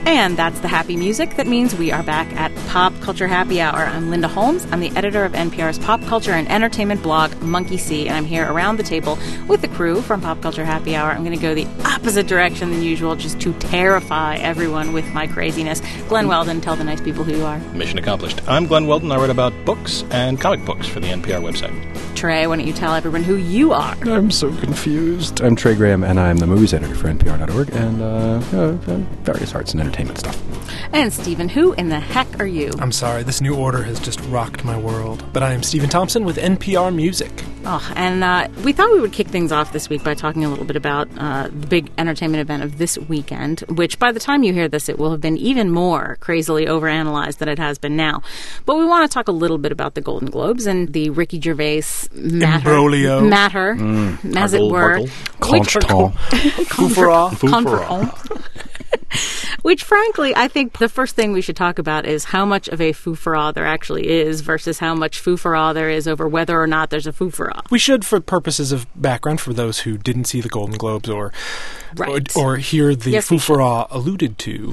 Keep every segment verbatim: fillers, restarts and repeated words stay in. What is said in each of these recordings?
And that's the happy music. That means we are back at Pop Culture Happy Hour. I'm Linda Holmes. I'm the editor of N P R's pop culture and entertainment blog, Monkey See, and I'm here around the table with the crew from Pop Culture Happy Hour. I'm going to go the opposite direction than usual just to terrify everyone with my craziness. Glenn Weldon, tell the nice people who you are. Mission accomplished. I'm Glenn Weldon. I write about books and comic books for the N P R website. Trey, why don't you tell everyone who you are? I'm so confused. I'm Trey Graham, and I'm the movies editor for N P R dot org and uh, uh, various arts and entertainment stuff. And Stephen, who in the heck are you? I'm sorry, this new order has just rocked my world. But I am Stephen Thompson with N P R Music. Oh, and uh, we thought we would kick things off this week by talking a little bit about uh, the big entertainment event of this weekend, which by the time you hear this, it will have been even more crazily overanalyzed than it has been now. But we want to talk a little bit about the Golden Globes and the Ricky Gervais matter, Imbroglio. matter Mm. as it were. Conchton. Confer- Which, frankly, I think the first thing we should talk about is how much of a foo-for-ah there actually is versus how much foo-for-ah there is over whether or not there's a foo-for-ah. We should, for purposes of background, for those who didn't see the Golden Globes or Right. or, or hear the Yes, we foo-for-ah alluded to,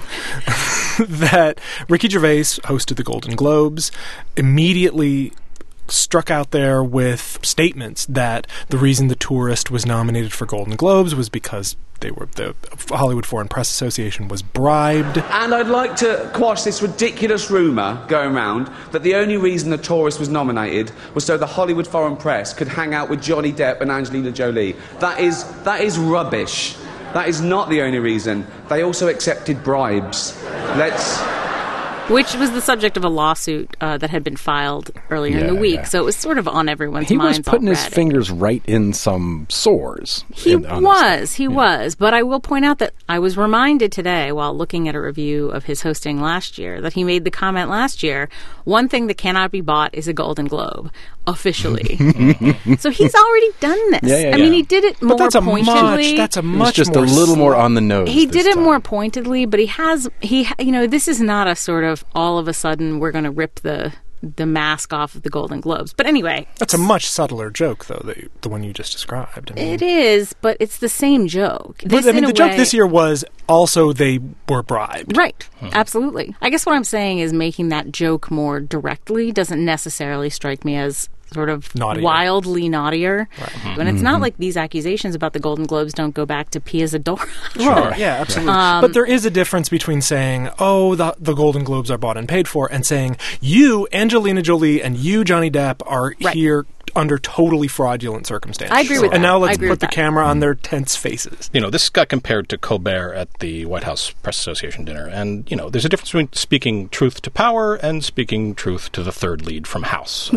that Ricky Gervais hosted the Golden Globes, immediately struck out there with statements that the reason The Tourist was nominated for Golden Globes was because they were the Hollywood Foreign Press Association was bribed. And I'd like to quash this ridiculous rumour going around that the only reason The Tourist was nominated was so the Hollywood Foreign Press could hang out with Johnny Depp and Angelina Jolie. That is that is rubbish. That is not the only reason. They also accepted bribes. Let's... Which was the subject of a lawsuit uh, that had been filed earlier in Yeah, the week. yeah. So it was sort of on everyone's He minds was putting already. his fingers right in some sores. He in- on this was, thing. he Yeah. was. But I will point out that I was reminded today while looking at a review of his hosting last year that he made the comment last year, one thing that cannot be bought is a Golden Globe, officially. So he's already done this. Yeah, yeah, I mean, yeah. he did it more But that's a pointedly. much, that's a It was much just more a little more on the nose. He this did it time. more pointedly, but he has he you know this is not a sort of all of a sudden we're going to rip the the mask off of the Golden Globes. But anyway, That's a much subtler joke, though, the, the one you just described. I mean, it is, but it's the same joke. But, This, I mean, in a the joke way- this year was also they were bribed. Right, absolutely. I guess what I'm saying is making that joke more directly doesn't necessarily strike me as sort of Naughtier. wildly naughtier. And it's not like these accusations about the Golden Globes don't go back to Pia Zadora. Well, yeah, absolutely. Um, but there is a difference between saying, oh, the, the Golden Globes are bought and paid for, and saying, you, Angelina Jolie, and you, Johnny Depp, are Right. here under totally fraudulent circumstances. I agree with And that. now I let's agree put with the that. camera on their tense faces. You know, this got compared to Colbert at the White House Press Association dinner. And, you know, there's a difference between speaking truth to power and speaking truth to the third lead from House.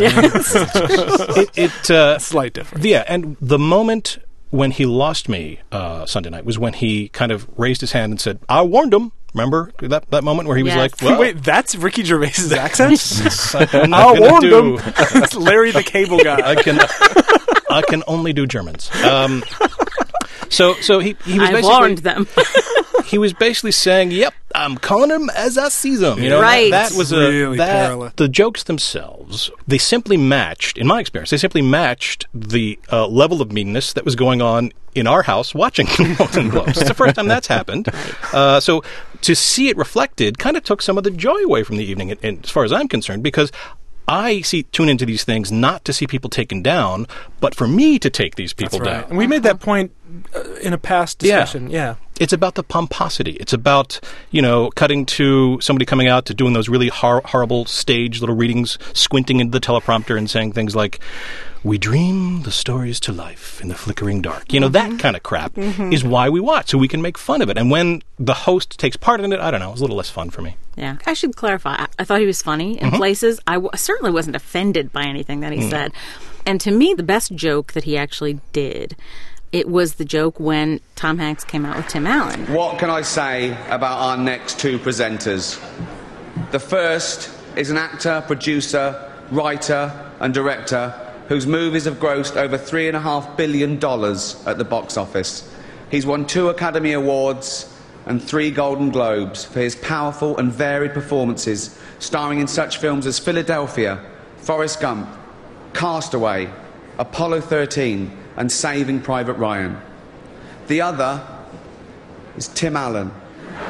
it, it uh, Slight difference. Yeah, and the moment when he lost me uh, Sunday night was when he kind of raised his hand and said, I warned him. Remember that that moment where he was Yes. like, well, Wait, that's Ricky Gervais's accent? I'm I not gonna warned do- him. It's Larry the Cable Guy. I can I can only do Germans. Um, so so he, he was I basically warned them. he was basically saying, "Yep, I'm calling him as I see them." You know, Right. That was a Really that, perilous. the jokes themselves. They simply matched, in my experience, they simply matched the uh, level of meanness that was going on in our house watching the Golden Globes. It's the first time that's happened. Uh, so to see it reflected kind of took some of the joy away from the evening, and, and as far as I'm concerned, because I see tune into these things not to see people taken down, but for me to take these people That's right. down. And we made that point uh, in a past Yeah. discussion. Yeah. It's about the pomposity. It's about, you know, cutting to somebody coming out to doing those really hor- horrible stage little readings, squinting into the teleprompter and saying things like, we dream the stories to life in the flickering dark. You know, Mm-hmm. that kind of crap is why we watch, so we can make fun of it. And when the host takes part in it, I don't know, it's a little less fun for me. Yeah, I should clarify. I, I thought he was funny in places. I w- certainly wasn't offended by anything that he said. And to me, the best joke that he actually did, it was the joke when Tom Hanks came out with Tim Allen. What can I say about our next two presenters? The first is an actor, producer, writer and director whose movies have grossed over three and a half billion dollars at the box office. He's won two Academy Awards and three Golden Globes for his powerful and varied performances, starring in such films as Philadelphia, Forrest Gump, Castaway, Apollo thirteen and Saving Private Ryan. The other is Tim Allen.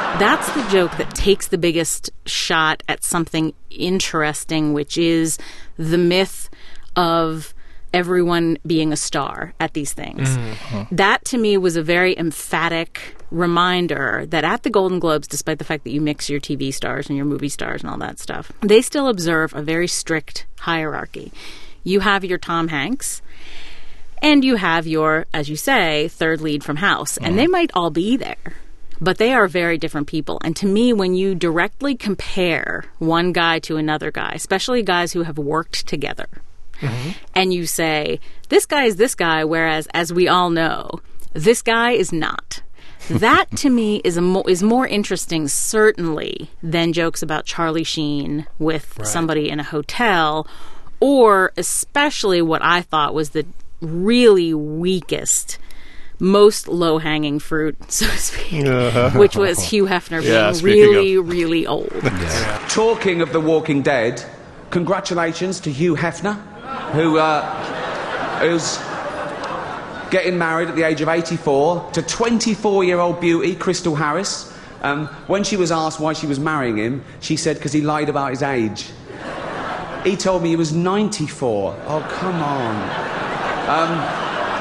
That's the joke that takes the biggest shot at something interesting, which is the myth of everyone being a star at these things. Mm-hmm. That, to me, was a very emphatic reminder that at the Golden Globes, despite the fact that you mix your T V stars and your movie stars and all that stuff, they still observe a very strict hierarchy. You have your Tom Hanks, and you have your, as you say, third lead from House, and mm-hmm. they might all be there. But they are very different people. And to me, when you directly compare one guy to another guy, especially guys who have worked together, mm-hmm. and you say, this guy is this guy, whereas, as we all know, this guy is not. That, to me, is a mo- is more interesting, certainly, than jokes about Charlie Sheen with right. somebody in a hotel, or especially what I thought was the really weakest, most low-hanging fruit, so to speak, uh, which was Hugh Hefner being yeah, really, of. really old. Yeah. Talking of The Walking Dead, congratulations to Hugh Hefner, who uh, who's getting married at the age of eighty-four to twenty-four-year-old beauty Crystal Harris. Um, when she was asked why she was marrying him, she said because he lied about his age. He told me he was ninety-four. Oh, come on. Um...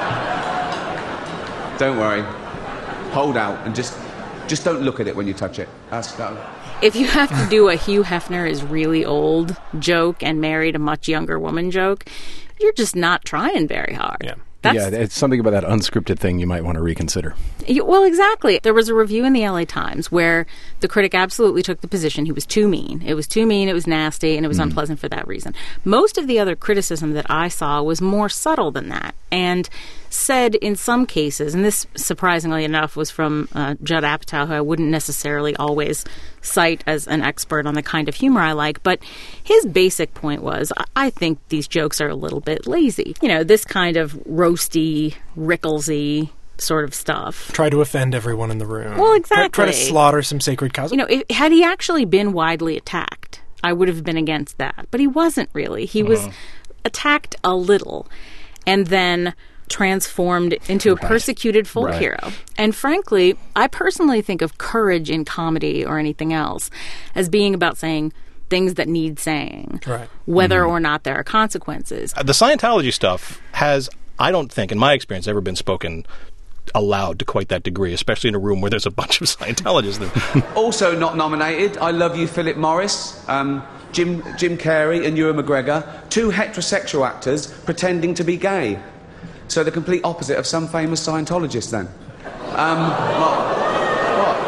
Don't worry. Hold out and just just don't look at it when you touch it. That's that. If you have to do a Hugh Hefner is really old joke and married a much younger woman joke, you're just not trying very hard. Yeah. That's, yeah, it's something about that unscripted thing you might want to reconsider. You, well, exactly. There was a review in the L A Times where the critic absolutely took the position he was too mean. It was too mean, it was nasty, and it was mm. unpleasant for that reason. Most of the other criticism that I saw was more subtle than that, and said in some cases, and this, surprisingly enough, was from uh, Judd Apatow, who I wouldn't necessarily always cite as an expert on the kind of humor I like, but his basic point was, I, I think these jokes are a little bit lazy. You know, this kind of roasty, Ricklesy sort of stuff. Try to offend everyone in the room. Well, exactly. Try, try to slaughter some sacred cows. You know, if, had he actually been widely attacked, I would have been against that. But he wasn't really. He uh-huh. was attacked a little and then transformed into right. a persecuted folk right. hero. And frankly, I personally think of courage in comedy or anything else as being about saying things that need saying, right. whether mm-hmm. or not there are consequences. Uh, the Scientology stuff has, I don't think, in my experience, ever been spoken aloud to quite that degree, especially in a room where there's a bunch of Scientologists. Also not nominated, I Love You, Philip Morris, um, Jim, Jim Carrey and Ewan McGregor, two heterosexual actors pretending to be gay. So the complete opposite of some famous Scientologists, then. Um, what? what?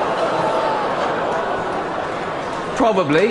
Probably.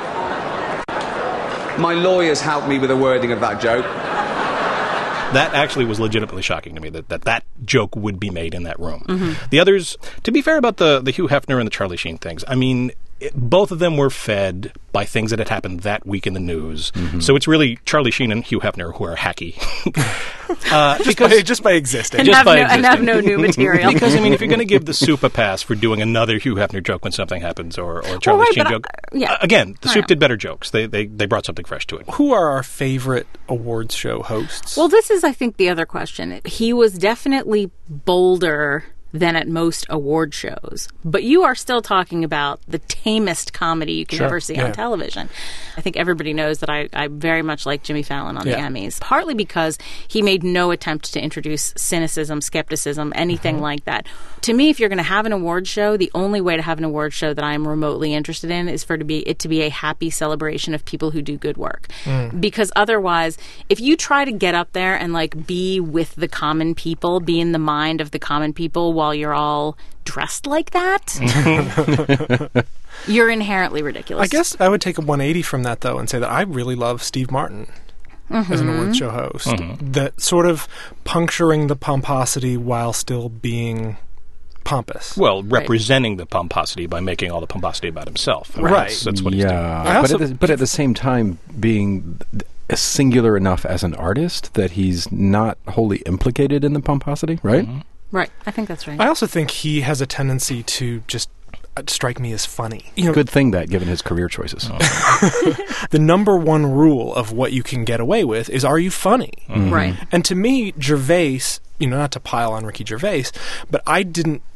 My lawyers helped me with the wording of that joke. That actually was legitimately shocking to me, that that, that joke would be made in that room. Mm-hmm. The others, to be fair about the, the Hugh Hefner and the Charlie Sheen things, I mean, it, both of them were fed by things that had happened that week in the news. Mm-hmm. So it's really Charlie Sheen and Hugh Hefner who are hacky. uh, just, because, by, just by existing. And, just have by no, existing. and have no new material. Because, I mean, if you're going to give the soup a pass for doing another Hugh Hefner joke when something happens, or, or a Charlie well, right, Sheen I, joke, yeah. uh, again, the I soup know. did better jokes. They, they, they brought something fresh to it. Who are our favorite awards show hosts? Well, this is, I think, the other question. He was definitely bolder than at most award shows. But you are still talking about the tamest comedy you can sure. ever see yeah. on television. I think everybody knows that I, I very much like Jimmy Fallon on yeah. the Emmys, partly because he made no attempt to introduce cynicism, skepticism, anything mm-hmm. like that. To me, if you're going to have an award show, the only way to have an award show that I'm remotely interested in is for it to be, it to be a happy celebration of people who do good work. Mm. Because otherwise, if you try to get up there and like be with the common people, be in the mind of the common people while you're all dressed like that, you're inherently ridiculous. I guess I would take a one eighty from that, though, and say that I really love Steve Martin mm-hmm. as an awards show host. Mm-hmm. That sort of puncturing the pomposity while still being pompous. Well, representing right. the pomposity by making all the pomposity about himself. I mean, right. That's, that's what yeah. he's doing. But, also, at the, but at the same time, being singular enough as an artist that he's not wholly implicated in the pomposity, right? Mm-hmm. Right. I think that's right. I also think he has a tendency to just strike me as funny. You know, good thing that, given his career choices. Oh. The number one rule of what you can get away with is, are you funny? Mm-hmm. Right. And to me, Gervais, you know, not to pile on Ricky Gervais, but I didn't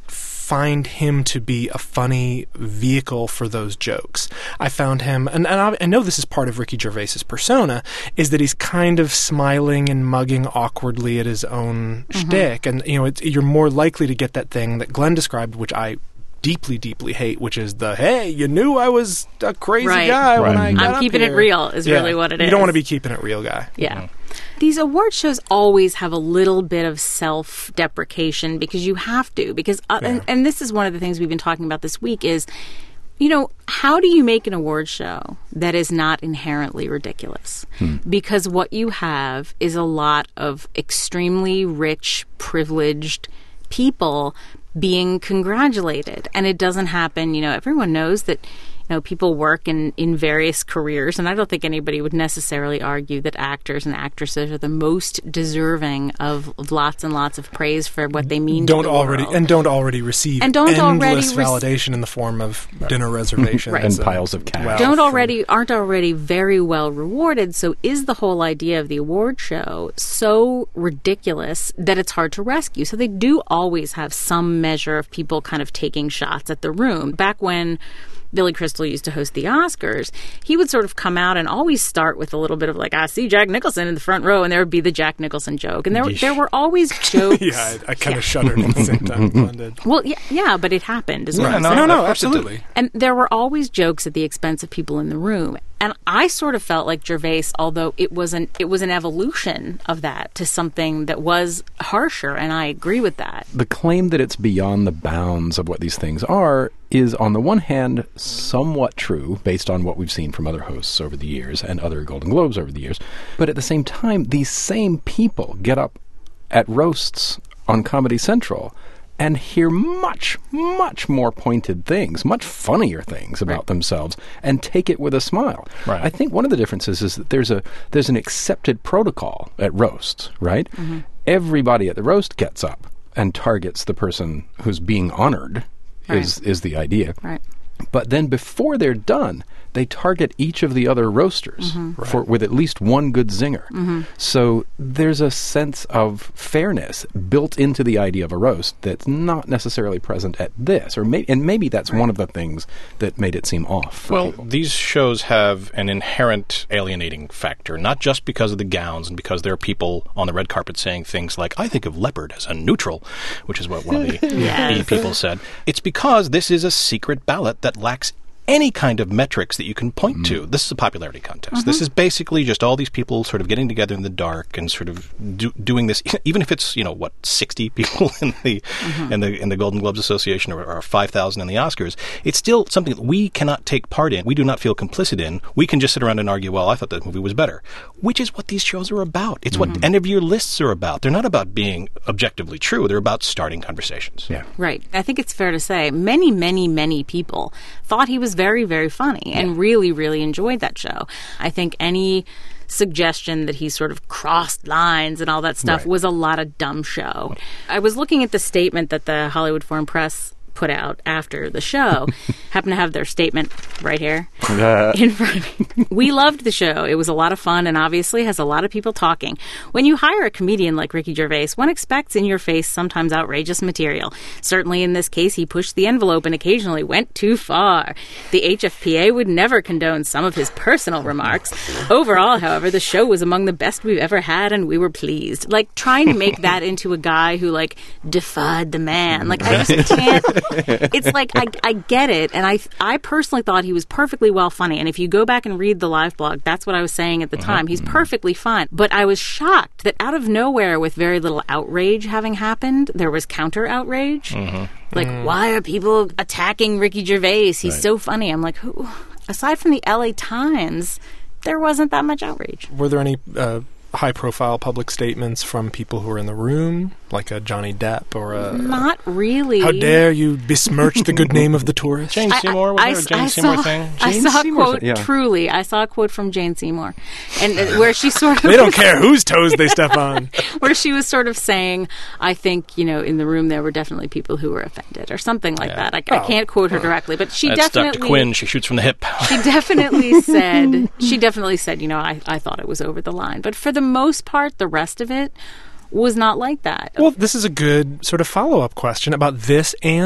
find him to be a funny vehicle for those jokes. I found him, and, and I, I know this is part of Ricky Gervais's persona, is that he's kind of smiling and mugging awkwardly at his own mm-hmm. shtick. And, you know, it's, you're more likely to get that thing that Glenn described, which I deeply, deeply hate, which is the, hey, you knew I was a crazy right. guy right. when I got I'm up keeping here. it real is yeah. really what it is. You don't want to be keeping it real guy. Yeah. Mm-hmm. These award shows always have a little bit of self-deprecation because you have to. Because uh, Yeah. and, and this is one of the things we've been talking about this week is, you know, how do you make an award show that is not inherently ridiculous? Hmm. Because what you have is a lot of extremely rich, privileged people being congratulated. And it doesn't happen, you know, everyone knows that, you know, people work in, in various careers, and I don't think anybody would necessarily argue that actors and actresses are the most deserving of, of lots and lots of praise for what they mean don't to the already world. And don't already receive And don't endless already rec- validation in the form of dinner reservations. Right. And piles of cash. wealth don't and- already aren't already very well rewarded. So is the whole idea of the award show so ridiculous that it's hard to rescue? So they do always have some measure of people kind of taking shots at the room. Back when Billy Crystal used to host the Oscars, he would sort of come out and always start with a little bit of like, I see Jack Nicholson in the front row, and there would be the Jack Nicholson joke. And there there were always jokes. yeah, I, I kind of shuddered at the same time. Glenn did. Well, yeah, yeah, but it happened. Is what Yeah, I'm no, saying. No, no, of course it did. absolutely. And there were always jokes at the expense of people in the room. And I sort of felt like Gervais, although it was an it was an evolution of that to something that was harsher, and I agree with that. The claim that it's beyond the bounds of what these things are is, on the one hand, somewhat true, based on what we've seen from other hosts over the years and other Golden Globes over the years. But at the same time, these same people get up at roasts on Comedy Central and hear much, much more pointed things, much funnier things about Right. themselves, and take it with a smile. Right. I think one of the differences is that there's a there's an accepted protocol at roasts, right? Mm-hmm. Everybody at the roast gets up and targets the person who's being honored, is is the idea. Right. But then before they're done, they target each of the other roasters Mm-hmm. for with at least one good zinger. Mm-hmm. So there's a sense of fairness built into the idea of a roast that's not necessarily present at this, or may, and maybe that's one of the things that made it seem off. for Well, people. these shows have an inherent alienating factor, not just because of the gowns and because there are people on the red carpet saying things like, I think of leopard as a neutral, which is what one of the Yes. E people said. It's because this is a secret ballot that lacks any kind of metrics that you can point to. This is a popularity contest. This is basically just all these people sort of getting together in the dark and sort of do, doing this, even if it's, you know, what, sixty people in the in the in the Golden Globes Association or, or five thousand in the Oscars. It's still something that we cannot take part in. We do not feel complicit in. We can just sit around and argue, well, I thought that movie was better, which is what these shows are about. It's what end of year lists are about. They're not about being objectively true. They're about starting conversations. yeah. Right. I think it's fair to say many, many, many people thought he was very, very funny and really, really enjoyed that show. I think any suggestion that he sort of crossed lines and all that stuff Right. was a lot of dumb show. I was looking at the statement that the Hollywood Foreign Press put out after the show. Happen to have their statement right here Uh, in front of me. We loved the show. It was a lot of fun and obviously has a lot of people talking. When you hire a comedian like Ricky Gervais, one expects in your face sometimes outrageous material. Certainly in this case, he pushed the envelope and occasionally went too far. The H F P A would never condone some of his personal remarks. Overall, however, the show was among the best we've ever had and we were pleased. Like, trying to make that into a guy who, like, defied the man. Like, I just can't... It's like, I, I get it, and I I personally thought he was perfectly well funny, and if you go back and read the live blog, that's what I was saying at the time. He's perfectly fine. But I was shocked that out of nowhere, with very little outrage having happened, there was counter-outrage. Like, why are people attacking Ricky Gervais? He's Right. so funny. I'm like, who? Aside from the L A Times, there wasn't that much outrage. Were there any uh, high-profile public statements from people who were in the room, like a Johnny Depp or a... Not really. How dare you besmirch the good name of the tourist? Jane Seymour, was I, there a Jane I Seymour saw, thing? I Jane saw a Seymour, quote, yeah. truly, I saw a quote from Jane Seymour, and uh, where she sort of They don't care whose toes they step on. where she was sort of saying, I think, you know, in the room there were definitely people who were offended or something like Yeah. that. I, I can't quote her directly, but she That's definitely Doctor Quinn. She shoots from the hip. she definitely said she definitely said, you know, I, I thought it was over the line. But for the most part, the rest of it was not like that. Well, this is a good sort of follow-up question about this and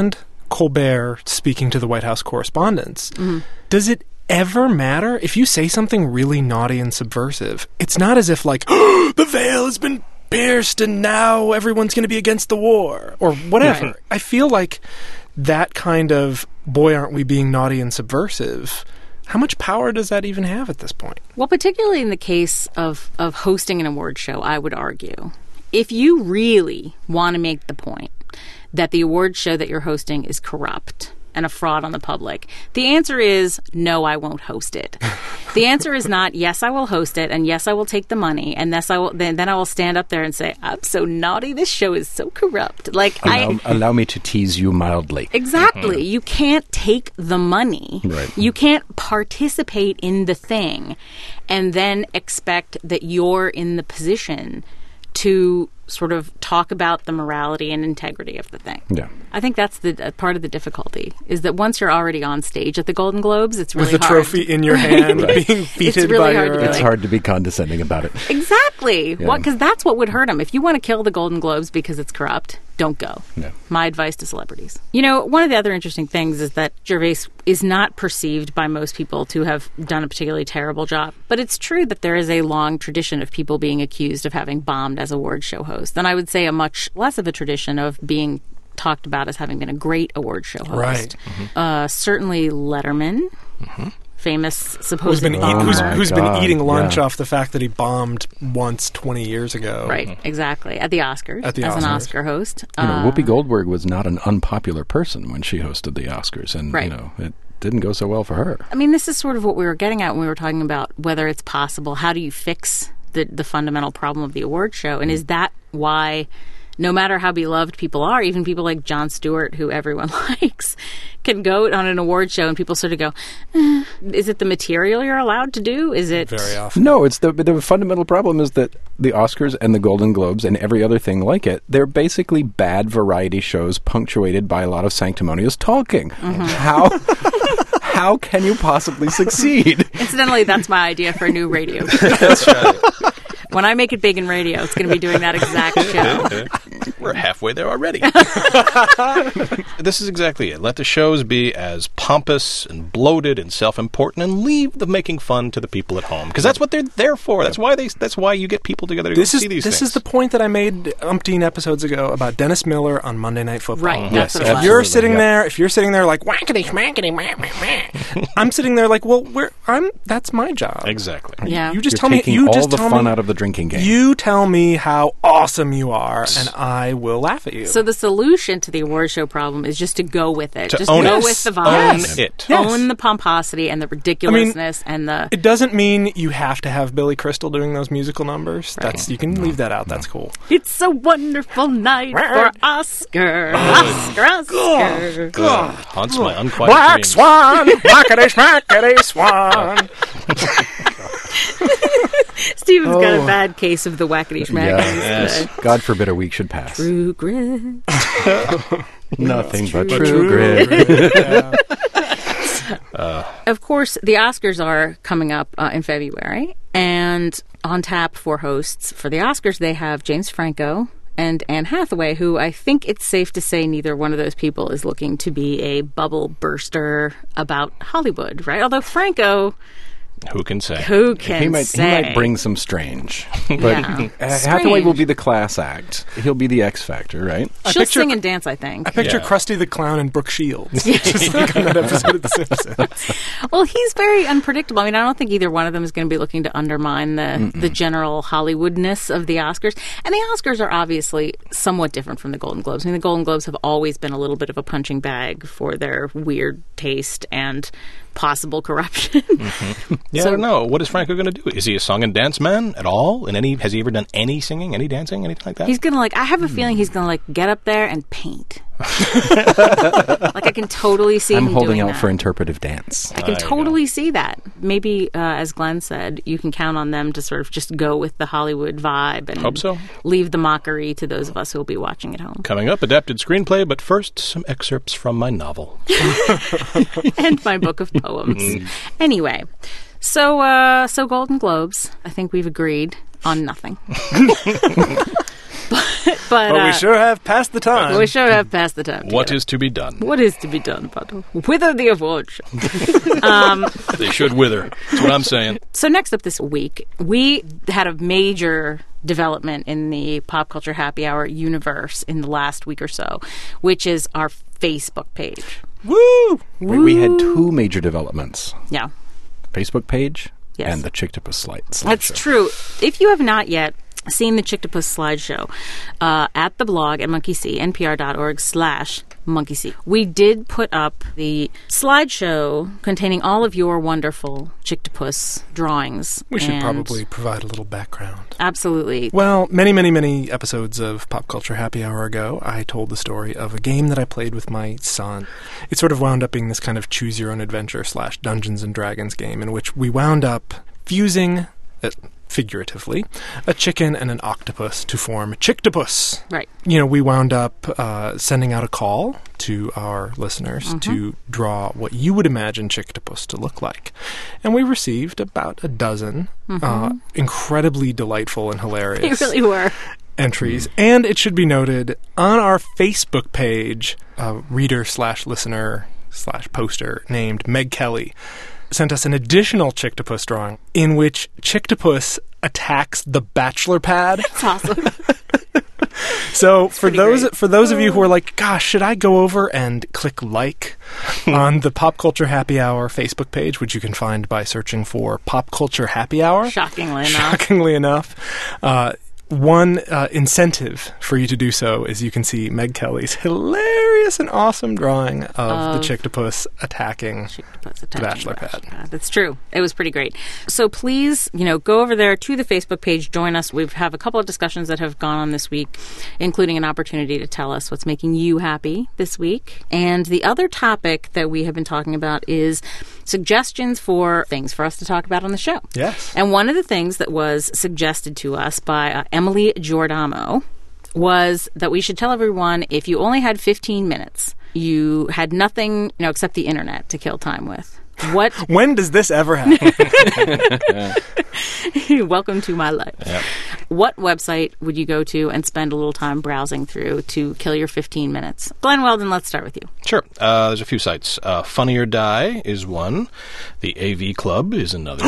Colbert speaking to the White House correspondents, mm-hmm. does it ever matter if you say something really naughty and subversive? It's not as if like, oh, the veil has been pierced and now everyone's going to be against the war or whatever. Right. I feel like that kind of, boy, aren't we being naughty and subversive, how much power does that even have at this point? Well, particularly in the case of, of hosting an award show, I would argue, if you really want to make the point that the award show that you're hosting is corrupt and a fraud on the public, the answer is no, I won't host it. The answer is not yes, I will host it, and yes, I will take the money, and yes, I will, then, then I will stand up there and say, I'm so naughty, this show is so corrupt. Like, allow, I allow me to tease you mildly. Exactly. Mm-hmm. You can't take the money. Right. You can't participate in the thing and then expect that you're in the position to sort of talk about the morality and integrity of the thing. Yeah. I think that's the uh, part of the difficulty, is that once you're already on stage at the Golden Globes, it's really hard. With the hard. trophy in your hand, right. being feted really by hard your... to be It's like, hard to be condescending about it. Exactly. Yeah. Because that's what would hurt them. If you want to kill the Golden Globes because it's corrupt, don't go. No. My advice to celebrities. You know, one of the other interesting things is that Gervais is not perceived by most people to have done a particularly terrible job. But it's true that there is a long tradition of people being accused of having bombed as award show hosts. And I would say a much less of a tradition of being talked about as having been a great award show host. Right. Mm-hmm. Uh, certainly Letterman. Mm-hmm. Famous supposed who's been, bomber. eat, who's, who's been eating lunch yeah. off the fact that he bombed once twenty years ago. Right, exactly. At the Oscars. At the as Oscars. an Oscar host. You know, Uh, Whoopi Goldberg was not an unpopular person when she hosted the Oscars, and Right. you know it didn't go so well for her. I mean, this is sort of what we were getting at when we were talking about whether it's possible. How do you fix the the fundamental problem of the award show? And is that why, no matter how beloved people are, even people like Jon Stewart, who everyone likes, can go on an award show and people sort of go, eh, is it the material you're allowed to do? Is it... Very often. No, it's the the fundamental problem is that the Oscars and the Golden Globes and every other thing like it, they're basically bad variety shows punctuated by a lot of sanctimonious talking. Mm-hmm. How how can you possibly succeed? Incidentally, that's my idea for a new radio. That's right. When I make it big in radio, it's going to be doing that exact show. We're halfway there already. This is exactly it. Let the shows be as pompous and bloated and self-important, and leave the making fun to the people at home, because that's what they're there for. That's why they. That's why you get people together to This go is see these this things. is the point that I made umpteen episodes ago about Dennis Miller on Monday Night Football. Right, that's Yes, what it was. If you're Absolutely, sitting yeah. there, if you're sitting there like whackity schmackity, wah, wah, wah, I'm sitting there like, well, we're, I'm. That's my job. Exactly. Yeah. You just You're tell me. taking You all just the tell fun me, out of the drinking game. You tell me how awesome you are, and I will laugh at you. So the solution to the award show problem is just to go with it. To just own go it. with the Own vibes. it. Yes. Own the pomposity and the ridiculousness and the... It doesn't mean you have to have Billy Crystal doing those musical numbers. Right. That's you can leave that out. That's cool. It's a wonderful night for Oscar. Oscar, Oscar. Ugh, haunts my unquiet Black dreams. Swan, blackity schmackity swan. Steven's got a Oh. bad case of the wackety schmackety. Yes. today. God forbid a week should pass. True grit. Nothing but true. true, grit. Yeah. Of course, the Oscars are coming up uh, in February, and on tap for hosts for the Oscars, they have James Franco and Anne Hathaway, who I think it's safe to say neither one of those people is looking to be a bubble burster about Hollywood, right? Although Franco, Who can say? who can He might, say? he might bring some strange. But Yeah. uh, Hathaway Strange. will be the class act. He'll be the X Factor, right? I She'll picture- sing and dance, I think. I picture Yeah. Krusty the Clown and Brooke Shields, just like on that episode of The Simpsons. Well, he's very unpredictable. I mean, I don't think either one of them is going to be looking to undermine the, the general Hollywoodness of the Oscars. And the Oscars are obviously somewhat different from the Golden Globes. I mean, the Golden Globes have always been a little bit of a punching bag for their weird taste and possible corruption. Yeah, So- I don't know. What is Franco going to do? Is he a song and dance man at all? In any, has he ever done any singing, any dancing, anything like that? He's gonna like. I have a feeling he's gonna like get up there and paint. Like I can totally see I'm him holding doing out that. for interpretive dance. I can There you totally see that. Maybe, uh, as Glenn said, you can count on them to sort of just go with the Hollywood vibe and Hope so. leave the mockery to those of us who will be watching at home. Coming up, adapted screenplay, but first, some excerpts from my novel. And my book of poems. Anyway, so uh, so Golden Globes. I think we've agreed on nothing. But But, but uh, we sure have passed the time. we sure have passed the time. What together. is to be done? What is to be done about Wither the Award Show? um, They should wither. That's what I'm saying. so next up this week, we had a major development in the Pop Culture Happy Hour universe in the last week or so, which is our Facebook page. Woo! We, we had two major developments. Yeah. Facebook page Yes. and the Chicktopus slide. That's slideshow. true. If you have not yet seen the Chicktopus slideshow uh, at the blog at Monkey See, npr.org slash Monkey See, we did put up the slideshow containing all of your wonderful Chicktopus drawings. We should and- probably provide a little background. Absolutely. Well, many, many, many episodes of Pop Culture Happy Hour ago, I told the story of a game that I played with my son. It sort of wound up being this kind of choose-your-own-adventure slash Dungeons and Dragons game in which we wound up fusing, uh, figuratively, a chicken and an octopus to form Chicktopus. Right. You know, we wound up uh, sending out a call to our listeners Mm-hmm. to draw what you would imagine Chicktopus to look like. And we received about a dozen uh, incredibly delightful and hilarious They really were. entries. And it should be noted, on our Facebook page, a reader slash listener slash poster named Meg Kelly sent us an additional Chicktopus drawing in which Chicktopus attacks the bachelor pad. It's awesome. So for pretty those great. for those of you who are like, gosh, should I go over and click like on the Pop Culture Happy Hour Facebook page, which you can find by searching for Pop Culture Happy Hour? Shockingly enough. Shockingly enough, uh, one uh, incentive for you to do so is you can see Meg Kelly's hilarious and awesome drawing of, Of- the Chicktopus attacking Chicktopus the attacking bachelor the pad. bachelor pad. That's true. It was pretty great. So please, you know, go over there to the Facebook page, join us. We have a couple of discussions that have gone on this week, including an opportunity to tell us what's making you happy this week. And the other topic that we have been talking about is suggestions for things for us to talk about on the show. Yes. And one of the things that was suggested to us by uh, Emily Giordamo was that we should tell everyone if you only had fifteen minutes, you had nothing, you know, except the internet to kill time with. What? When does this ever happen? Welcome to my life. What website would you go to and spend a little time browsing through to kill your fifteen minutes? Glenn Weldon, let's start with you. Sure. Uh, there's a few sites. Uh, Funny or Die is one. The A V Club is another.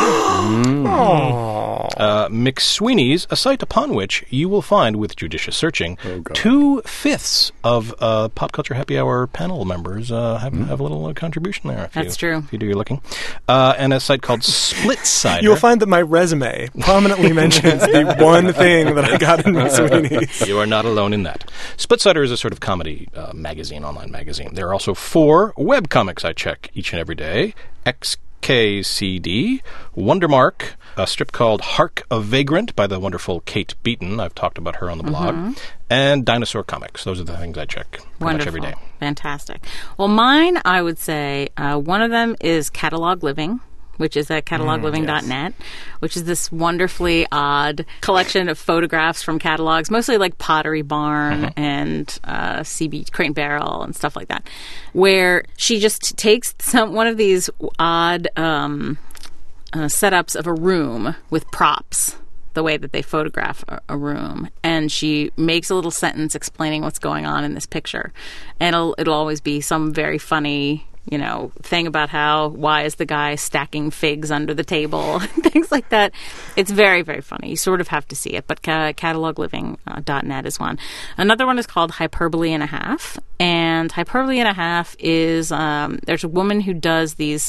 uh, McSweeney's, a site upon which you will find, with judicious searching, two-fifths of uh, Pop Culture Happy Hour panel members uh, have, have a little uh, contribution there. If That's you, true. If you do your looking. Uh, and a site called Splitsider. You'll find that my resume prominently mentions the one thing that I got in McSweeney's. You are not alone in that. Splitsider is a sort of comedy uh, magazine, online magazine. There are also four webcomics I check each and every day. X K C D, Wondermark, a strip called Hark of Vagrant by the wonderful Kate Beaton. I've talked about her on the blog. And Dinosaur Comics. Those are the things I check pretty Wonderful. much every day. Fantastic. Well, mine, I would say, uh, one of them is Catalog Living, which is at catalog living dot net, which is this wonderfully odd collection of photographs from catalogs, mostly like Pottery Barn and uh, C B Crate and Barrel and stuff like that, where she just takes some one of these odd um, uh, setups of a room with props, the way that they photograph a, a room, and she makes a little sentence explaining what's going on in this picture, and it'll, it'll always be some very funny, you know, thing about how, why is the guy stacking figs under the table, things like that. It's very, very funny. You sort of have to see it, but ca- catalog living dot net is one. Another one is called Hyperbole and a Half, and Hyperbole and a Half is, um, there's a woman who does these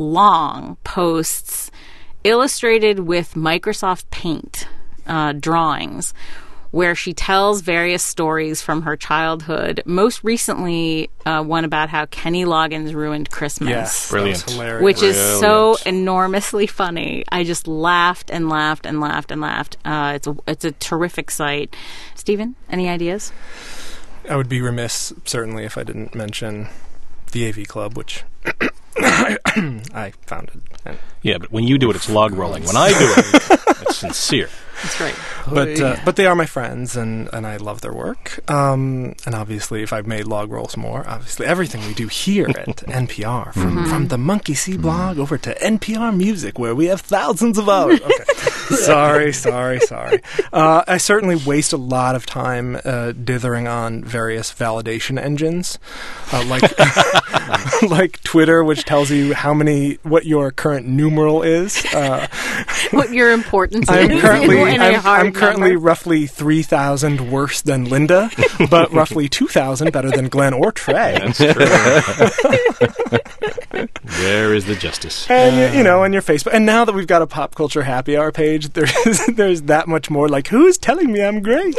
long posts illustrated with Microsoft Paint uh, drawings, where she tells various stories from her childhood. Most recently, uh, one about how Kenny Loggins ruined Christmas. Yes, Brilliant. that was hilarious. Which is so Brilliant. enormously funny. I just laughed and laughed and laughed and laughed. Uh, it's a it's a terrific site. Stephen, any ideas? I would be remiss, certainly, if I didn't mention the A V Club, which I founded. And Yeah, but when you do it, it's log rolling. When I do it, it's sincere. That's right. But uh, but they are my friends, and, and I love their work. Um, and obviously, if I've made log rolls more, obviously everything we do here at N P R, from, Mm-hmm. from the Monkey See blog over to N P R Music, where we have thousands of hours. Okay. sorry, sorry, sorry. Uh, I certainly waste a lot of time uh, dithering on various validation engines, uh, like like Twitter, which tells you how many, what your current numeral is. Uh, What your importance I'm is currently, in a I'm, hard I'm currently number. roughly three thousand worse than Linda, but roughly two thousand better than Glenn or Trey. That's true. There is the justice. And you, you know, and your Facebook. And now that we've got a pop culture happy hour page, there's there's that much more. Like, who's telling me I'm great?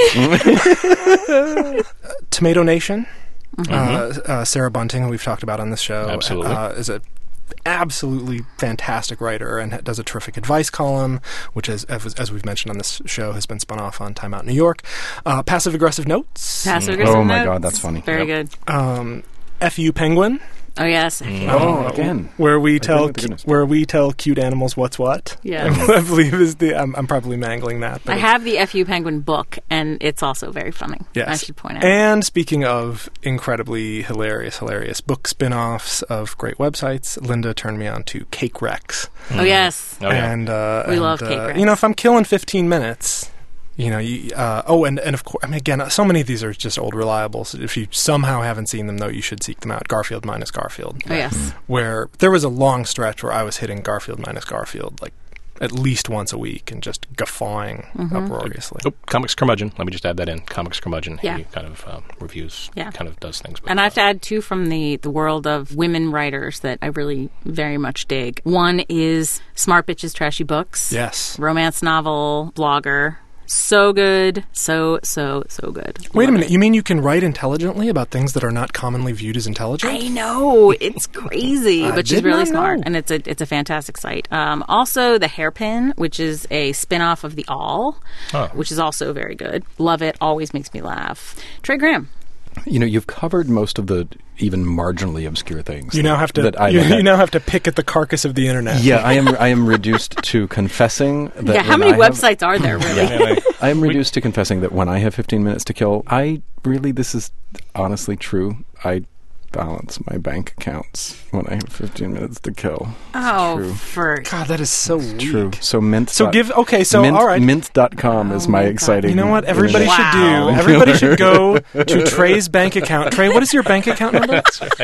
uh, Tomato Nation. Mm-hmm. Uh, uh, Sarah Bunting, who we've talked about on this show, Absolutely. uh, is a absolutely fantastic writer and ha- does a terrific advice column, which is, as, as we've mentioned on this show, has been spun off on Time Out New York. Uh, Passive Aggressive Notes. Passive aggressive Oh my notes. God, that's funny. Very Yep. good. Um, F U Penguin. Oh yes. Oh, again. Where we tell my goodness. where we tell cute animals what's what. Yes. I believe is the I'm, I'm probably mangling that. But I it's- have the F U Penguin book, and it's also very funny. Yes. I should point out. And speaking of incredibly hilarious, hilarious book spin-offs of great websites, Linda turned me on to Cake Rex. oh yes. Oh, yeah. And uh, We and, love uh, Cake Rex. You know, if I'm killing fifteen minutes, you know, you, uh, oh, and, and of course, I mean, again, so many of these are just old reliables. If you somehow haven't seen them, though, you should seek them out. Garfield minus Garfield. Oh yes. Where there was a long stretch where I was hitting Garfield minus Garfield like at least once a week and just guffawing Mm-hmm. uproariously. Oh, Comics Curmudgeon. Let me just add that in. Comics Curmudgeon. Yeah. He kind of um, reviews, Yeah. kind of does things. With, And I have uh, to add two from the, the world of women writers that I really very much dig. One is Smart Bitches Trashy Books. Yes. Romance novel, blogger. So good. So, so, so good. Wait a Love minute. it. You mean you can write intelligently about things that are not commonly viewed as intelligent? I know it's crazy, I but she's did really not smart, know. and it's a it's a fantastic site. Um, also, the Hairpin, which is a spin-off of the All, Oh. which is also very good. Love it. Always makes me laugh. Trey Graham. You know, you've covered most of the even marginally obscure things. You now have to. That I you, look at. you now have to pick at the carcass of the internet. Yeah, I am. I am reduced to confessing that. Yeah, how when many I have- websites are there really? anyway, I am reduced to confessing that when I have fifteen minutes to kill, I really, this is honestly true. I balance my bank accounts when I have fifteen minutes to kill. Oh, True. for God, that is so weak. True. So mint. So give. Okay. So mint, all right. mint dot com is Oh my my God. exciting. You know what? Everybody internet. should Wow. do. Everybody should go to Trey's bank account. Trey, what is your bank account number?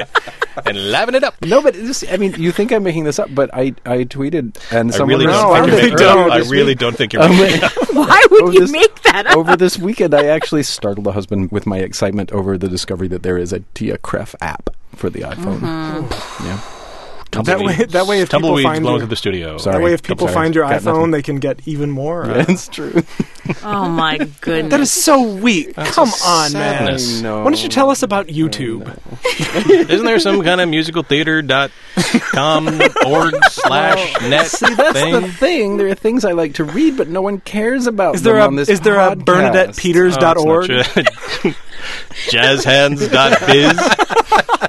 and laughing it up. No, but this, I mean, you think I'm making this up, but I, I tweeted and I someone really No, don't I think really you're making it up. don't. I This really week- don't think you're Um, making it up. why would over you this- make that up? Over this weekend, I actually startled a husband with my excitement over the discovery that there is a Tia Kref app for the iPhone. Mm-hmm. Yeah. That way, that way, if people Tumbleweeds find blowing your, through the studio. Sorry. that way, if people Sorry. find your Got iPhone, nothing. they can get even more. uh, That's true. Oh my goodness. That is so weak. Come a on, sadness. man. No. Why don't you tell us about YouTube? Isn't there some kind of musical theater dot com org slash net See, that's thing? the thing. There are things I like to read, but no one cares about Is there them a on this is there a podcast. Bernadette Peters dot org? Oh, it's not true. Jazzhands dot biz.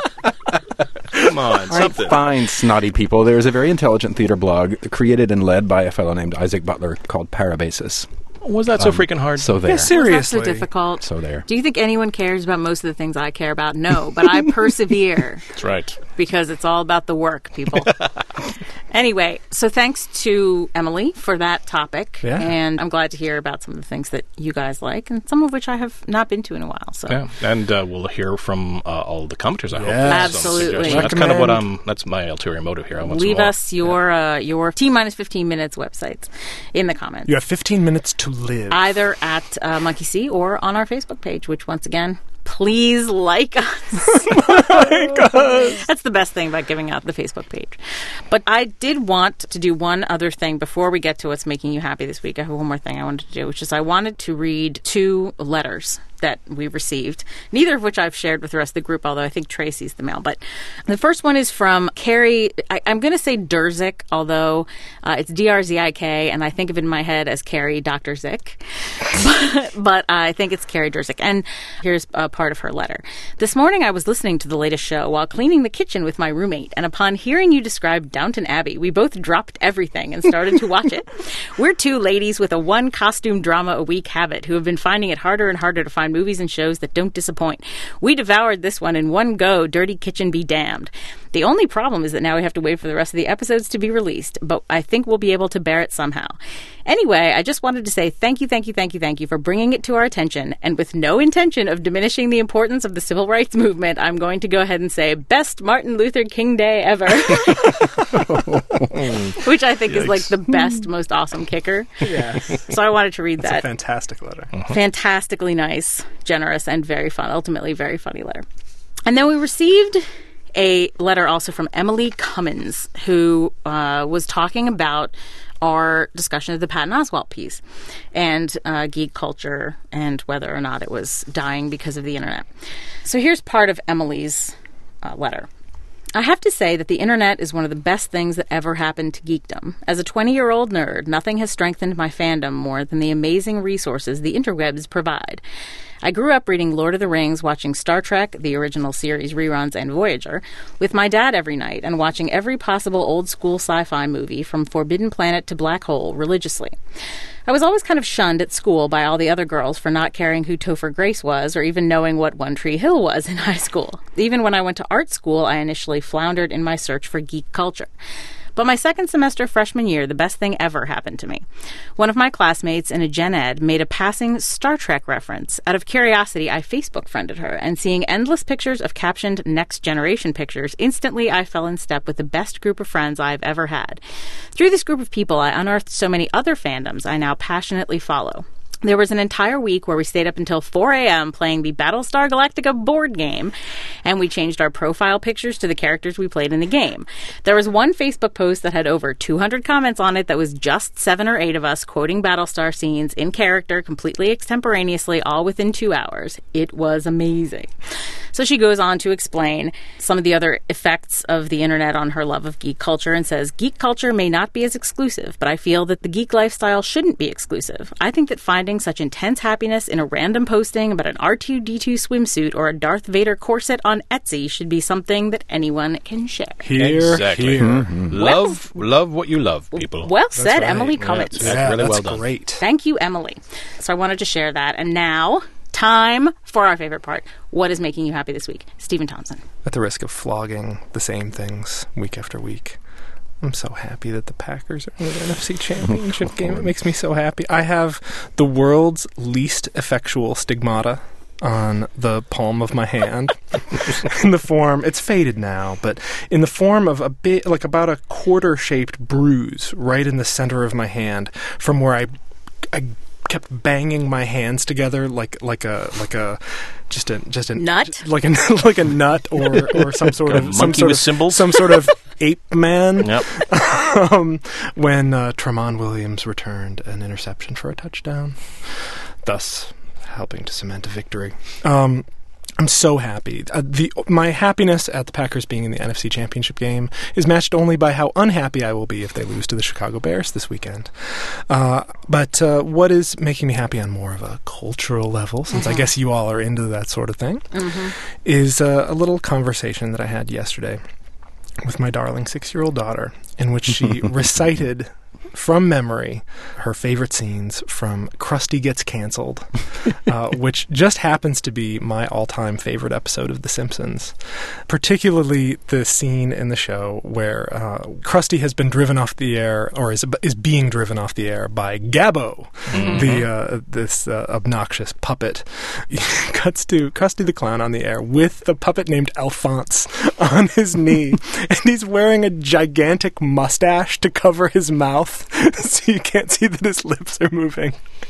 Come on, All right, something. fine, snotty people. There is a very intelligent theater blog created and led by a fellow named Isaac Butler called Parabasis. Was that so freaking hard? So there. Yeah, seriously. That's so difficult. So there. Do you think anyone cares about most of the things I care about? No, but I persevere That's right. because it's all about the work, people. Anyway, so thanks to Emily for that topic. Yeah. And I'm glad to hear about some of the things that you guys like, and some of which I have not been to in a while. So Yeah, and uh, we'll hear from uh, all the commenters. I hope. Yes. with some Absolutely. suggestions. That's kind of what Recommend. I'm. That's my ulterior motive here. I want some leave more. us your uh, your T minus fifteen minutes websites in the comments. You have fifteen minutes to live. Either at uh, Monkey See or on our Facebook page, which once again, please like us. That's the best thing about giving out the Facebook page. But I did want to do one other thing before we get to what's making you happy this week. I have one more thing I wanted to do, which is I wanted to read two letters that we received, neither of which I've shared with the rest of the group, although I think Tracy's the mail. But the first one is from Carrie, I, I'm going to say Durzik, although uh, it's D R Z I K, and I think of it in my head as Carrie Doctor Zik. but, but I think it's Carrie Durzik. And here's a part of her letter. This morning I was listening to the latest show while cleaning the kitchen with my roommate, and upon hearing you describe Downton Abbey, we both dropped everything and started to watch it. We're two ladies with a one costume drama a week habit who have been finding it harder and harder to find movies and shows that don't disappoint. We devoured this one in one go. Dirty Kitchen be damned. The only problem is that now we have to wait for the rest of the episodes to be released, but I think we'll be able to bear it somehow. Anyway, I just wanted to say thank you, thank you, thank you, thank you for bringing it to our attention, and with no intention of diminishing the importance of the civil rights movement, I'm going to go ahead and say best Martin Luther King Day ever. Which I think Yikes. Is like the best, most awesome kicker. Yes. So I wanted to read That's that. A fantastic letter. Uh-huh. Fantastically nice, generous, and very fun. Ultimately, very funny letter. And then we received a letter also from Emily Cummins, who uh, was talking about our discussion of the Patton Oswalt piece and uh, geek culture and whether or not it was dying because of the internet. So here's part of Emily's uh, letter. I have to say that the internet is one of the best things that ever happened to geekdom. As a twenty-year-old nerd, nothing has strengthened my fandom more than the amazing resources the interwebs provide. I grew up reading Lord of the Rings, watching Star Trek, the original series reruns, and Voyager, with my dad every night, and watching every possible old-school sci-fi movie from Forbidden Planet to Black Hole religiously. I was always kind of shunned at school by all the other girls for not caring who Topher Grace was or even knowing what One Tree Hill was in high school. Even when I went to art school, I initially floundered in my search for geek culture. But my second semester freshman year, the best thing ever happened to me. One of my classmates in a gen ed made a passing Star Trek reference. Out of curiosity, I Facebook friended her, and seeing endless pictures of captioned Next Generation pictures, instantly I fell in step with the best group of friends I've ever had. Through this group of people, I unearthed so many other fandoms I now passionately follow. There was an entire week where we stayed up until four a.m. playing the Battlestar Galactica board game, and we changed our profile pictures to the characters we played in the game. There was one Facebook post that had over two hundred comments on it that was just seven or eight of us quoting Battlestar scenes in character, completely extemporaneously, all within two hours. It was amazing. So she goes on to explain some of the other effects of the internet on her love of geek culture and says, geek culture may not be as exclusive, but I feel that the geek lifestyle shouldn't be exclusive. I think that finding such intense happiness in a random posting about an R two D two swimsuit or a Darth Vader corset on Etsy should be something that anyone can share. Here, exactly. here. Mm-hmm. Love, well, love what you love, people. Well said, right. Emily Cummins. Yeah, yeah, really that's well done. Great. Thank you, Emily. So I wanted to share that. And now, time for our favorite part. What is making you happy this week? Stephen Thompson. At the risk of flogging the same things week after week, I'm so happy that the Packers are in the N F C Championship game. It makes me so happy. I have the world's least effectual stigmata on the palm of my hand in the form, it's faded now, but in the form of a bit, like about a quarter-shaped bruise right in the center of my hand from where I, I kept banging my hands together like like a like a just a just a nut like a like a nut or or some sort a of some monkey sort with of symbols? some sort of ape man. Yep. um, when uh, Tramon Williams returned an interception for a touchdown, thus helping to cement a victory. Um, I'm so happy. Uh, the my happiness at the Packers being in the N F C Championship game is matched only by how unhappy I will be if they lose to the Chicago Bears this weekend. Uh, but uh, what is making me happy on more of a cultural level, since mm-hmm. I guess you all are into that sort of thing, mm-hmm. is uh, a little conversation that I had yesterday with my darling six-year-old daughter, in which she recited from memory her favorite scenes from Krusty Gets Canceled, uh, which just happens to be my all-time favorite episode of The Simpsons, particularly the scene in the show where uh, Krusty has been driven off the air, or is is being driven off the air by Gabbo, mm-hmm. the uh, this uh, obnoxious puppet. He cuts to Krusty the Clown on the air with the puppet named Alphonse on his knee, and he's wearing a gigantic mustache to cover his mouth, so you can't see that his lips are moving.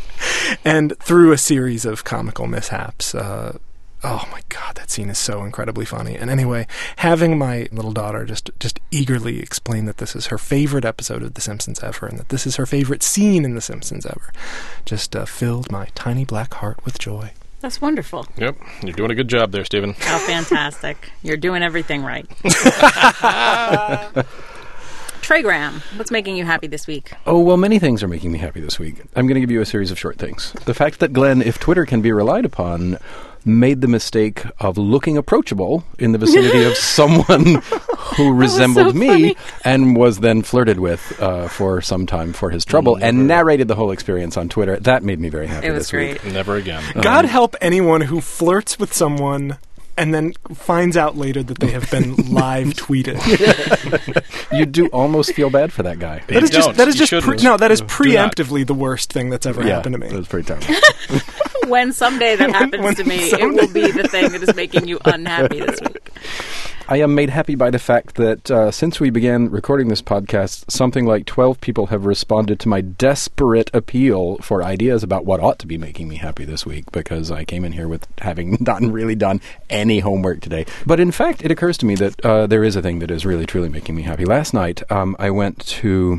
And through a series of comical mishaps, uh, oh my God, that scene is so incredibly funny. And anyway, having my little daughter just just eagerly explain that this is her favorite episode of The Simpsons ever, and that this is her favorite scene in The Simpsons ever, just uh, filled my tiny black heart with joy. That's wonderful. Yep. You're doing a good job there, Stephen. How fantastic. You're doing everything right. Trey Graham, what's making you happy this week? Oh, well, many things are making me happy this week. I'm going to give you a series of short things. The fact that Glenn, if Twitter can be relied upon, made the mistake of looking approachable in the vicinity of someone who resembled so me funny. and was then flirted with uh, for some time for his trouble Never. and narrated the whole experience on Twitter. That made me very happy It was this great. week. Never again. God help anyone who flirts with someone and then finds out later that they have been live tweeted. You do almost feel bad for that guy. That is just don't. that is You just pre- shouldn't. no, that is Do not. preemptively the worst thing that's ever Yeah, happened to that me. was pretty terrible. When someday that happens when to me, someday- it will be the thing that is making you unhappy this week. I am made happy by the fact that uh, since we began recording this podcast, something like twelve people have responded to my desperate appeal for ideas about what ought to be making me happy this week, because I came in here with having not really done any homework today. But in fact, it occurs to me that uh, there is a thing that is really, truly making me happy. Last night, um, I went to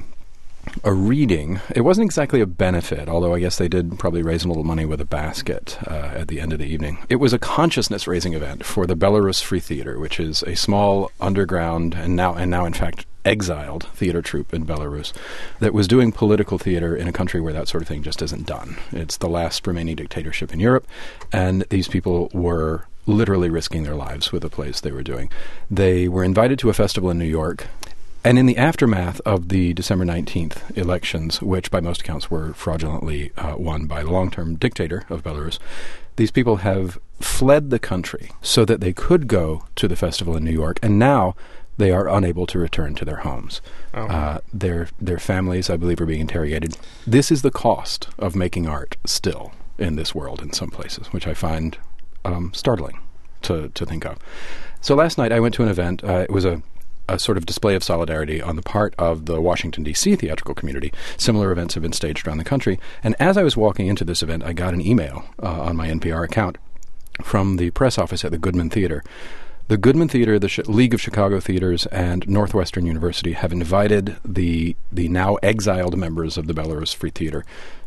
a reading. It wasn't exactly a benefit, although I guess they did probably raise a little money with a basket uh, at the end of the evening. It was a consciousness-raising event for the Belarus Free Theater, which is a small underground and now, and now in fact, exiled theater troupe in Belarus that was doing political theater in a country where that sort of thing just isn't done. It's the last remaining dictatorship in Europe, and these people were literally risking their lives with the plays they were doing. They were invited to a festival in New York. And in the aftermath of the December nineteenth elections, which by most accounts were fraudulently uh, won by the long-term dictator of Belarus, these people have fled the country so that they could go to the festival in New York, and now they are unable to return to their homes. Oh. Uh, their their families, I believe, are being interrogated. This is the cost of making art still in this world in some places, which I find um, startling to, to think of. So last night I went to an event. Uh, it was a a sort of display of solidarity on the part of the Washington, D C theatrical community. Similar events have been staged around the country. And as I was walking into this event, I got an email uh, on my N P R account from the press office at the Goodman Theater. The Goodman Theater, the Sh- League of Chicago Theaters, and Northwestern University have invited the the now exiled members of the Belarus Free Theater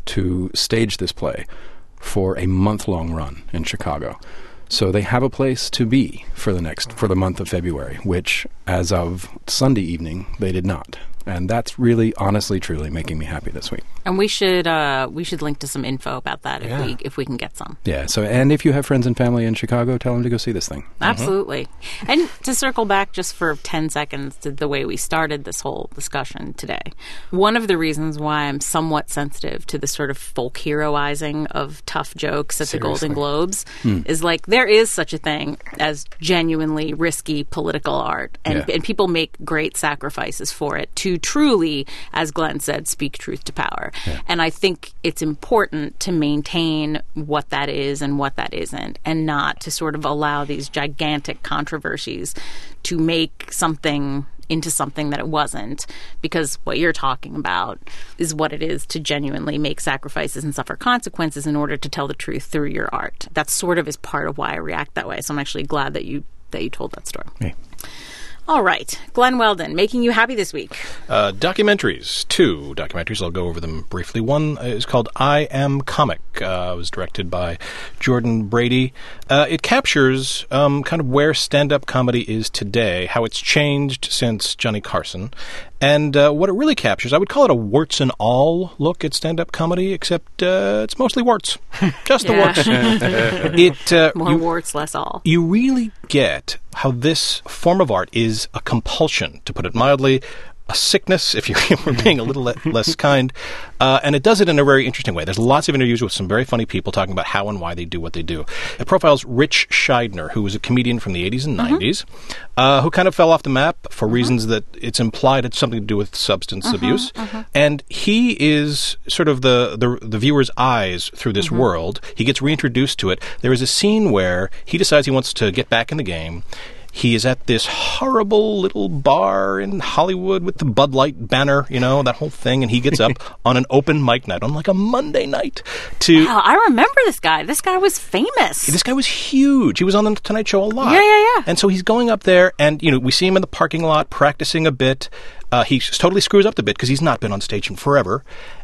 to stage this play for a month-long run in Chicago. So they have a place to be for the next for the month of February, which, as of Sunday evening, they did not. And that's really, honestly, truly making me happy this week. And we should uh, we should link to some info about that Yeah. if we if we can get some. Yeah. So, and if you have friends and family in Chicago, tell them to go see this thing. Absolutely. And to circle back just for ten seconds to the way we started this whole discussion today, one of the reasons why I'm somewhat sensitive to the sort of folk heroizing of tough jokes at the Seriously. Golden Globes is like there is such a thing as genuinely risky political art, and, Yeah. and people make great sacrifices for it to truly, as Glenn said, speak truth to power. And I think it's important to maintain what that is and what that isn't, and not to sort of allow these gigantic controversies to make something into something that it wasn't, because what you're talking about is what it is to genuinely make sacrifices and suffer consequences in order to tell the truth through your art. That sort of is part of why I react that way. So I'm actually glad that you that you told that story. Hey. All right. Glenn Weldon, making you happy this week. Uh, documentaries. Two documentaries. I'll go over them briefly. One is called I Am Comic. Uh, it was directed by Jordan Brady. Uh, it captures um, kind of where stand-up comedy is today, how it's changed since Johnny Carson. And uh, what it really captures, I would call it a warts and all look at stand-up comedy, except uh, it's mostly warts. Just the Yeah. warts. it, uh, More you- warts, less all. you really get how this form of art is a compulsion, to put it mildly, a sickness, if you were being a little le- less kind. Uh, and it does it in a very interesting way. There's lots of interviews with some very funny people talking about how and why they do what they do. It profiles Rich Scheidner, who was a comedian from the eighties and nineties, uh, who kind of fell off the map for reasons that it's implied had something to do with substance abuse. And he is sort of the, the, the viewer's eyes through this world. He gets reintroduced to it. There is a scene where he decides he wants to get back in the game. He is at this horrible little bar in Hollywood with the Bud Light banner, you know, that whole thing, and he gets up on an open mic night, on like a Monday night, to... Wow, I remember this guy. This guy was famous. This guy was huge. He was on the Tonight Show a lot. Yeah, yeah, yeah. And so he's going up there, and, you know, we see him in the parking lot practicing a bit. Uh, he totally screws up the bit because he's not been on stage in forever.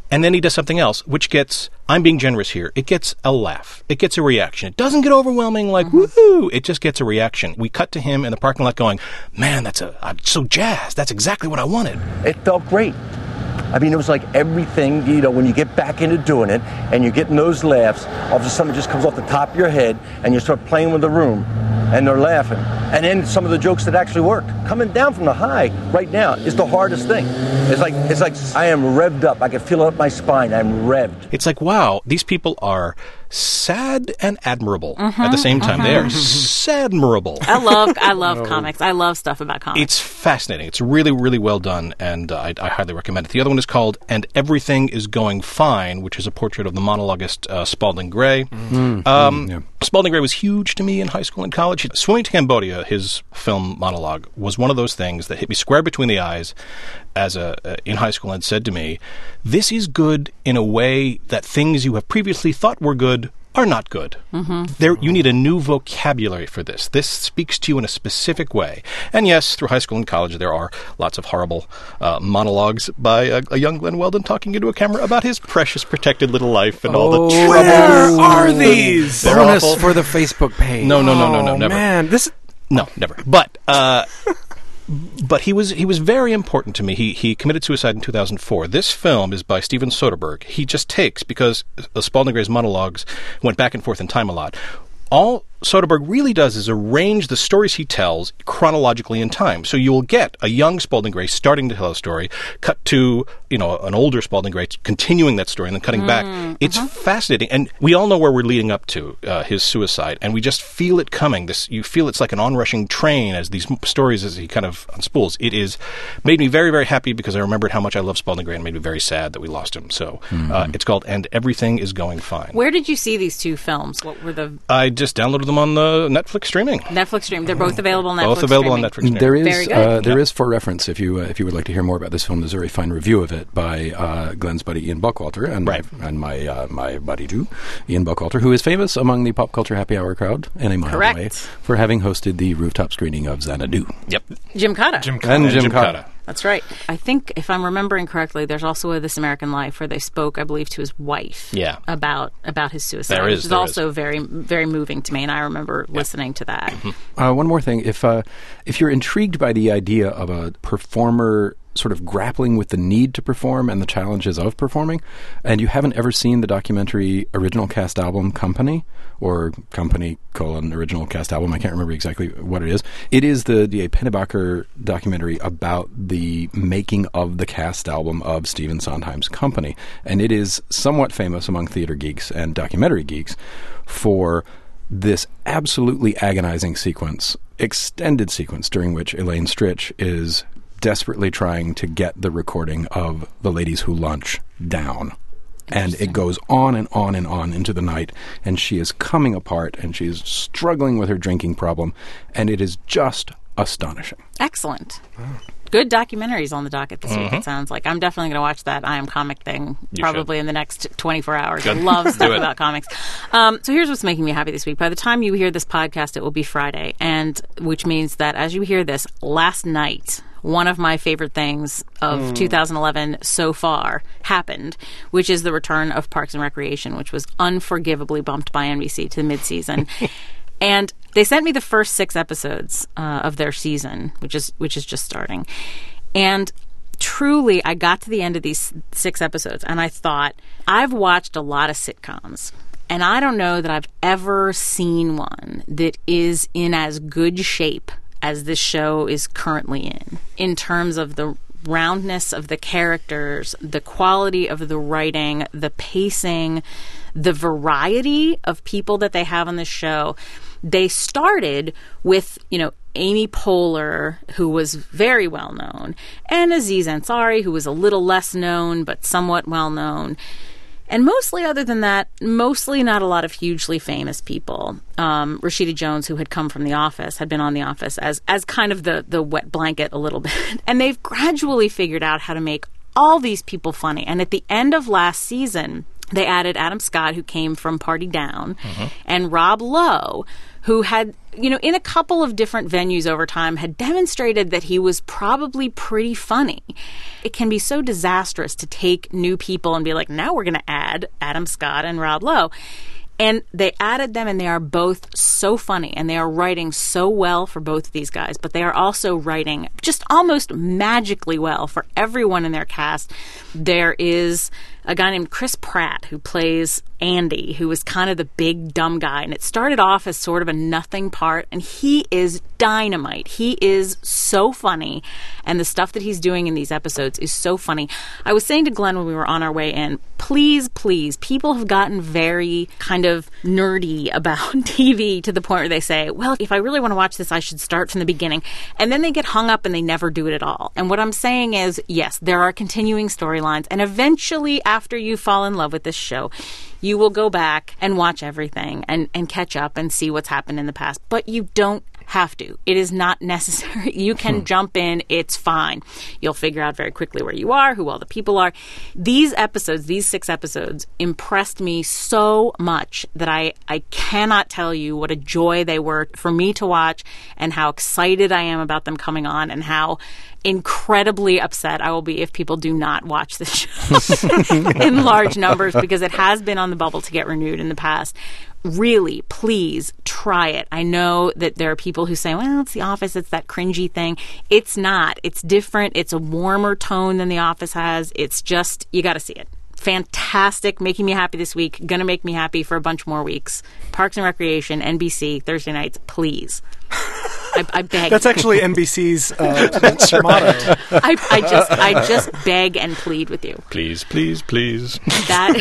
And then he does something else, which gets, I'm being generous here, it gets a laugh. It gets a reaction. It doesn't get overwhelming like, mm-hmm. woohoo! It just gets a reaction. We cut to him in the parking lot going, man, that's a, I'm so jazzed. That's exactly what I wanted. It felt great. I mean, it was like everything, you know, when you get back into doing it and you're getting those laughs, all of a sudden it just comes off the top of your head and you start playing with the room and they're laughing. And then some of the jokes that actually worked. Coming down from the high right now is the hardest thing. It's like, it's like I am revved up. I can feel it up my spine. I'm revved. It's like, wow, these people are sad and admirable mm-hmm, at the same time. Mm-hmm. They are sadmirable. I love I love no. comics. I love stuff about comics. It's fascinating. It's really, really well done, and uh, I, I highly recommend it. The other one is called And Everything is Going Fine, which is a portrait of the monologuist uh, Spalding Gray. Mm-hmm. Um, yeah. Spalding Gray was huge to me in high school and college. Swimming to Cambodia, his film monologue, was one of those things that hit me square between the eyes as a uh, in high school and said to me, this is good in a way that things you have previously thought were good are not good. Mm-hmm. There, you need a new vocabulary for this. This speaks to you in a specific way. And yes, through high school and college, there are lots of horrible uh, monologues by a, a young Glenn Weldon talking into a camera about his precious, protected little life and oh, all the trouble. Where are these? Bonus awful. For the Facebook page. No, no, no, no, no, oh, never. Man, this. No, never. But. Uh, But he was he was very important to me. He he committed suicide in two thousand four. This film is by Steven Soderbergh. He just takes, because uh, Spalding Gray's monologues went back and forth in time a lot, all Soderbergh really does is arrange the stories he tells chronologically in time. So you will get a young Spalding Gray starting to tell a story, cut to, you know, an older Spalding Gray continuing that story and then cutting mm, back. It's uh-huh. fascinating. And we all know where we're leading up to, uh, his suicide, and we just feel it coming. This You feel it's like an onrushing train as these stories, as he kind of unspools. It is made me very, very happy because I remembered how much I love Spalding Gray, and made me very sad that we lost him. So mm-hmm. uh, it's called And Everything is Going Fine. Where did you see these two films? What were the... I just downloaded them on the Netflix streaming. Netflix streaming. They're both available on Netflix Both available streaming. on Netflix streaming. There is, Very good. uh, there yep. is for reference, if you uh, if you would like to hear more about this film, there's a very fine review of it by uh, Glenn's buddy Ian Buckwalter, and right. and my uh, my buddy too, Ian Buckwalter, who is famous among the pop culture happy hour crowd and a mile Correct. away for having hosted the rooftop screening of Xanadu. Yep. Jim Cotta. Jim And And Jim, Jim Cotta. Cotta. That's right. I think, if I'm remembering correctly, there's also a This American Life where they spoke, I believe, to his wife Yeah. about about his suicide, There is, which is there also is. very very moving to me, and I remember listening to that. Uh, one more thing, if uh, if you're intrigued by the idea of a performer sort of grappling with the need to perform and the challenges of performing, and you haven't ever seen the documentary Original Cast Album Company, or Company colon Original Cast Album, I can't remember exactly what it is. It is the, the Pennebaker documentary about the making of the cast album of Stephen Sondheim's Company, and it is somewhat famous among theater geeks and documentary geeks for this absolutely agonizing sequence, extended sequence, during which Elaine Stritch is desperately trying to get the recording of The Ladies Who Lunch down. And it goes on and on and on into the night, and she is coming apart, and she is struggling with her drinking problem, and it is just astonishing. Excellent. Good documentaries on the docket this Mm-hmm. week, it sounds like. I'm definitely going to watch that I Am Comic thing You probably should. in the next twenty-four hours. Good. I love stuff Do it. about comics. Um, so here's what's making me happy this week. By the time you hear this podcast, it will be Friday, and which means that as you hear this, last night, one of my favorite things of mm. two thousand eleven so far happened, which is the return of Parks and Recreation, which was unforgivably bumped by N B C to mid-season. And they sent me the first six episodes uh, of their season, which is which is just starting. And truly, I got to the end of these six episodes, and I thought, I've watched a lot of sitcoms, and I don't know that I've ever seen one that is in as good shape as this show is currently in, in terms of the roundness of the characters, the quality of the writing, the pacing, the variety of people that they have on the show. They started with, you know, Amy Poehler, who was very well known, and Aziz Ansari, who was a little less known but somewhat well known. And mostly, other than that, mostly not a lot of hugely famous people. Um, Rashida Jones, who had come from The Office, had been on The Office as as kind of the, the wet blanket a little bit. And they've gradually figured out how to make all these people funny. And at the end of last season, they added Adam Scott, who came from Party Down, mm-hmm. and Rob Lowe, who had, you know, in a couple of different venues over time, had demonstrated that he was probably pretty funny. It can be so disastrous to take new people and be like, now we're going to add Adam Scott and Rob Lowe. And they added them, and they are both so funny, and they are writing so well for both of these guys, but they are also writing just almost magically well for everyone in their cast. There is a guy named Chris Pratt who plays Andy, who is kind of the big dumb guy, and it started off as sort of a nothing part, and he is dynamite. He is so funny, and the stuff that he's doing in these episodes is so funny. I was saying to Glenn when we were on our way in, please, please, people have gotten very kind of nerdy about T V to the point where they say, well, if I really want to watch this, I should start from the beginning. And then they get hung up and they never do it at all. And what I'm saying is, yes, there are continuing storylines, and eventually after you fall in love with this show, you will go back and watch everything and, and catch up and see what's happened in the past. But you don't have to. It is not necessary. You can hmm. jump in. It's fine. You'll figure out very quickly where you are, who all the people are. These episodes, these six episodes, impressed me so much that I, I cannot tell you what a joy they were for me to watch, and how excited I am about them coming on, and how incredibly upset I will be if people do not watch this show in large numbers, because it has been on the bubble to get renewed in the past. Really, please try it. I know that there are people who say, well, it's The Office, it's that cringy thing. It's not. It's different. It's a warmer tone than The Office has. It's just, you got to see it. Fantastic. Making me happy this week. Going to make me happy for a bunch more weeks. Parks and Recreation, N B C, Thursday nights, please. I, I beg. That's actually N B C's uh, motto. I, I just, I just beg and plead with you. Please, please, please. That,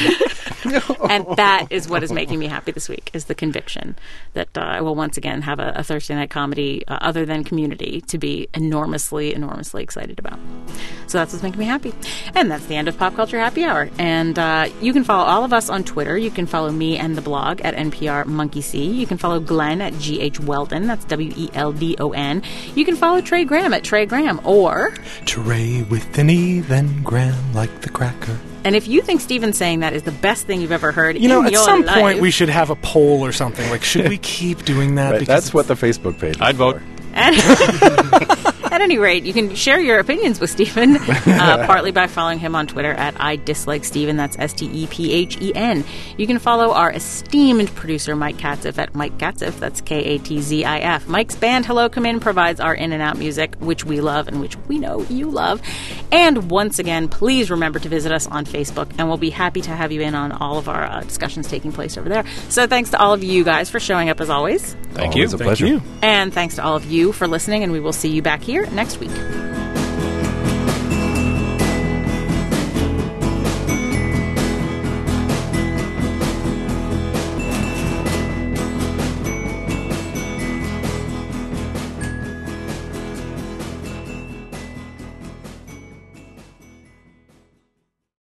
and that is what is making me happy this week, is the conviction that uh, I will once again have a, a Thursday night comedy uh, other than Community to be enormously, enormously excited about. So that's what's making me happy. And that's the end of Pop Culture Happy Hour. And uh, you can follow all of us on Twitter. You can follow me and the blog at N P R Monkey See. You can follow Glenn at G H Weldon. That's W E L D O N. You can follow Trey Graham at Trey Graham, or Trey with an E, then Graham like the cracker. And if you think Steven saying that is the best thing you've ever heard, you know, in at your some life, point we should have a poll or something. Like, should we keep doing that? Right, Because that's what the Facebook page is I'd vote. At any rate, you can share your opinions with Stephen, uh, partly by following him on Twitter at I Dislike Stephen. That's S T E P H E N. You can follow our esteemed producer, Mike Katzeff, at Mike Katzeff. That's K A T Z I F. Mike's band, Hello Come In, provides our in and out music, which we love and which we know you love. And once again, please remember to visit us on Facebook, and we'll be happy to have you in on all of our uh, discussions taking place over there. So thanks to all of you guys for showing up as always. Thank Always you. a pleasure. Thank you. And thanks to all of you for listening, and we will see you back here next week.